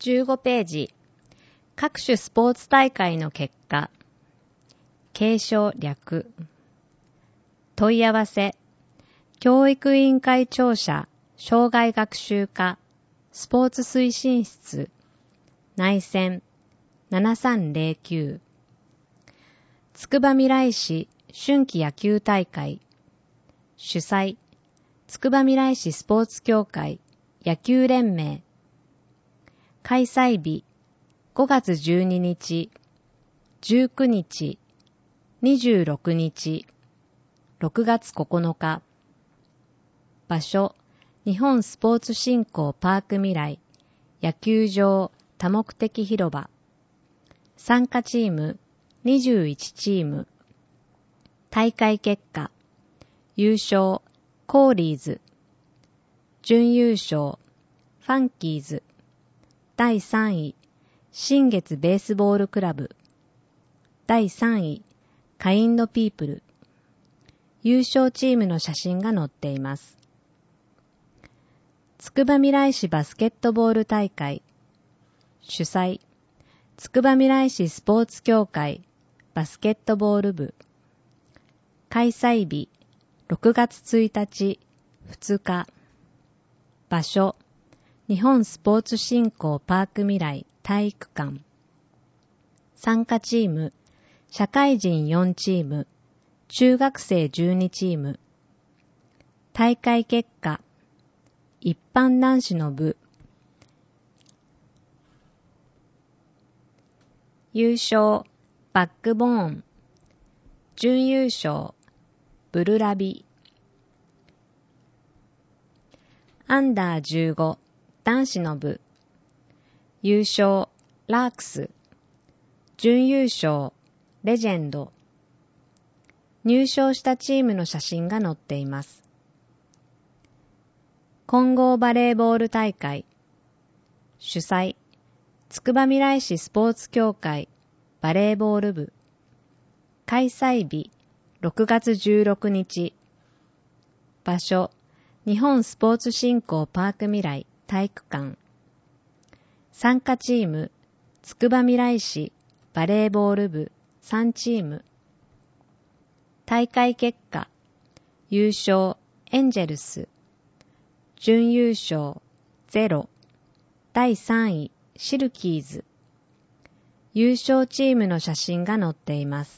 15ページ。各種スポーツ大会の結果。継承略。問い合わせ。教育委員会庁舎、生涯学習課、スポーツ推進室、内線7309。つくばみらい市春季野球大会。主催、つくばみらい市スポーツ協会、野球連盟。開催日、5月12日、19日、26日、6月9日。場所、日本スポーツ振興パーク未来、野球場多目的広場。参加チーム、21チーム。大会結果、優勝、コーリーズ。準優勝、ファンキーズ。第3位、新月ベースボールクラブ。第3位、カインドピープル。優勝チームの写真が載っています。つくばみらい市バスケットボール大会。主催、つくばみらい市スポーツ協会バスケットボール部。開催日、6月1日、2日。場所、日本スポーツ振興パーク未来体育館。参加チーム、社会人4チーム、中学生12チーム。大会結果、一般男子の部。優勝、バックボーン。準優勝、ブルラビ。アンダー15、男子の部。優勝、ラークス。準優勝、レジェンド。入賞したチームの写真が載っています。混合バレーボール大会。主催、つくばみらい市スポーツ協会バレーボール部。開催日、6月16日。場所、日本スポーツ振興パーク未来体育館。参加チーム、つくばみらい市バレーボール部3チーム。大会結果、優勝、エンジェルス。準優勝、ゼロ。第3位、シルキーズ。優勝チームの写真が載っています。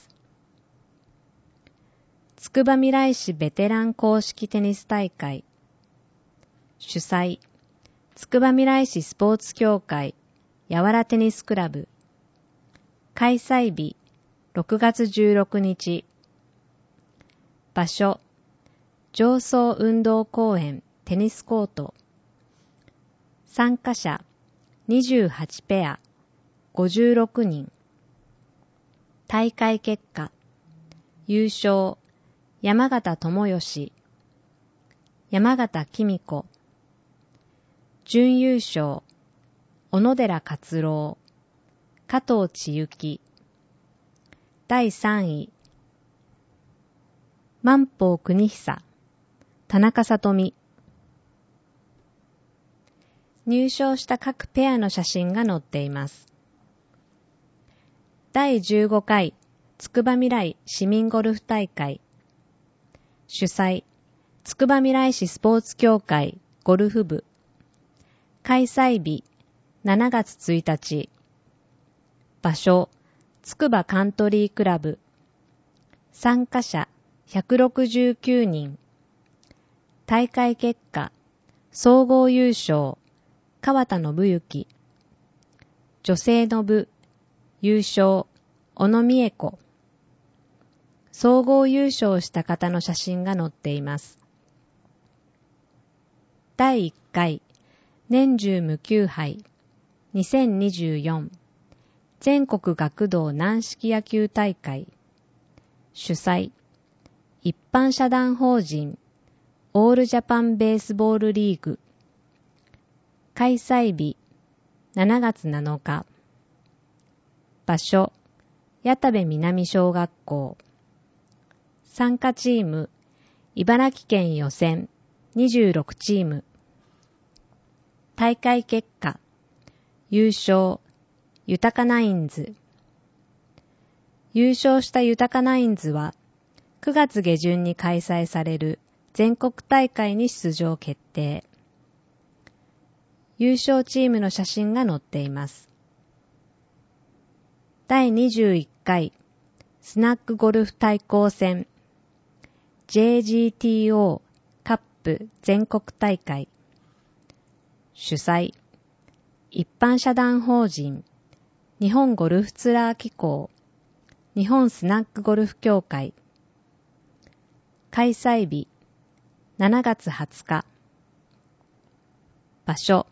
つくばみらい市ベテラン公式テニス大会。主催、つくばみらい市スポーツ協会やわらテニスクラブ。開催日、6月16日。場所、上層運動公園テニスコート。参加者、28ペア、56人。大会結果、優勝、山形智義。山形公子。準優勝、小野寺勝郎。加藤千幸。第3位、万宝国久。田中里美。入賞した各ペアの写真が載っています。第15回つくばみらい市民ゴルフ大会。主催、つくばみらい市スポーツ協会ゴルフ部。開催日、7月1日。場所、つくばカントリークラブ。参加者、169人。大会結果、総合優勝、川田信之。女性の部、優勝、小野美恵子。総合優勝した方の写真が載っています。第1回、年中無休杯、2024、全国学童軟式野球大会。主催、一般社団法人、オールジャパンベースボールリーグ。開催日、7月7日。場所、谷田部南小学校。参加チーム、茨城県予選26チーム。大会結果、 優勝、ユタカナインズ。優勝したユタカナインズは、9月下旬に開催される全国大会に出場決定。優勝チームの写真が載っています。第21回スナックゴルフ対抗戦 JGTO カップ全国大会。主催、一般社団法人日本ゴルフツアー機構日本スナックゴルフ協会。開催日7月20日。場所、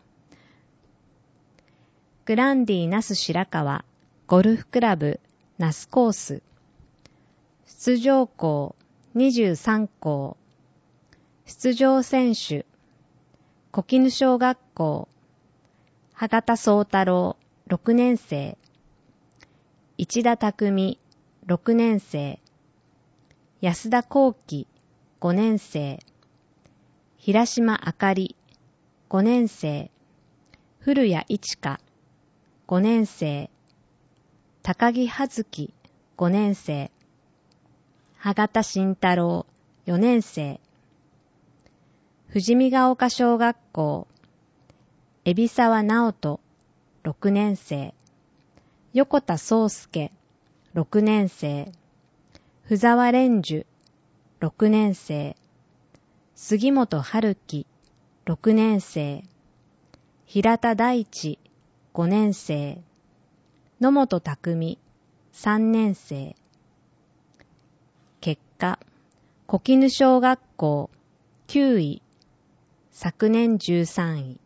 グランディ那須白川ゴルフクラブ那須コース。出場校23校。出場選手、小絹小学校羽形宗太郎6年生、市田匠6年生、安田幸輝5年生、平島あかり5年生、古谷一花5年生、高木葉月5年生、羽形慎太郎4年生、富士見ヶ丘小学校海老沢直人6年生、横田宗介6年生、布沢蓮樹6年生、杉本春樹6年生、平田大地5年生、野本匠3年生。結果、小絹小学校9位、昨年13位。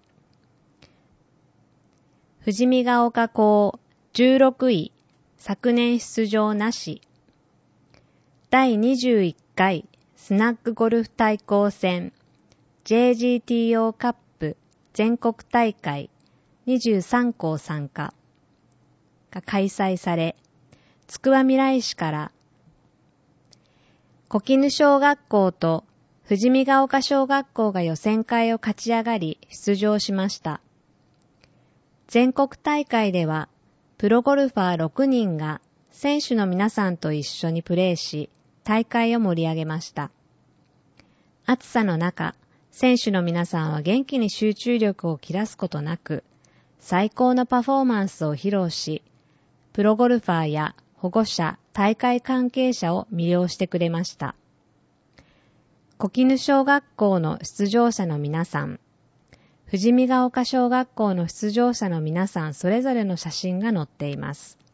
富士見ヶ丘校16位、昨年出場なし。第21回スナックゴルフ対抗戦 JGTO カップ全国大会23校参加が開催され、つくばみらい市から小絹小学校と富士見ヶ丘小学校が予選会を勝ち上がり出場しました。全国大会ではプロゴルファー6人が選手の皆さんと一緒にプレーし、大会を盛り上げました。暑さの中、選手の皆さんは元気に集中力を切らすことなく、最高のパフォーマンスを披露し、プロゴルファーや保護者、大会関係者を魅了してくれました。小絹小学校の出場者の皆さん、富士見ヶ丘小学校の出場者の皆さんそれぞれの写真が載っています。